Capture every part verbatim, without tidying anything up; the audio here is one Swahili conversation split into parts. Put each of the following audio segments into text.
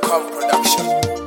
Have Production.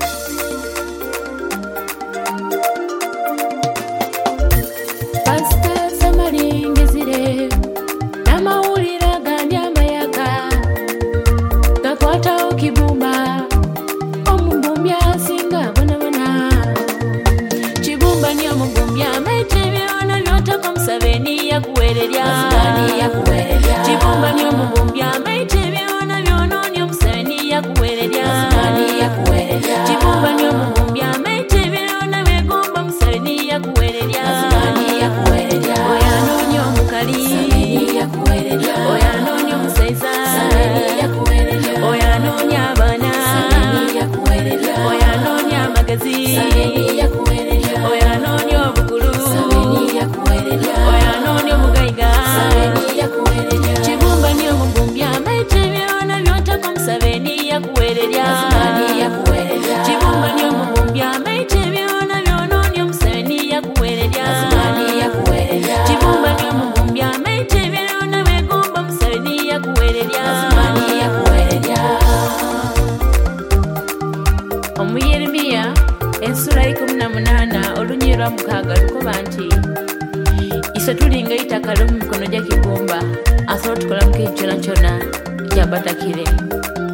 Pastor Samaringizire Namawulira gandi amayaga gakwata okibumba omubumbya singa bonabona kibumba ni omubumbya maite byona byotako Museveni yakuwererya kibumba ni omubumbya maite byona byona ni Museveni yakuwererya kibumba ni omubumbya maite byona begomba Museveni yakuwererya oyanonye omukali oyanonye omusaiza oyanonye abaana oyanonye amagezi oyanonye obukulu oyanonye omugayiga kibumba ni omubumbya maite byona byotako Museveni yakuwererya kibumba ni omubumbya maite byona byona ni Museveni yakuwererya kibumba ni omubumbya maite byona begomba Museveni yakuwererya Omuyeremiya ensura ikumi na munana olunyi lwa mukaaga lukoba nti ise tulinga itaka lyo mu mikono gya kibumba asobola tukolamu ekintu kyona kyona ekyabatakire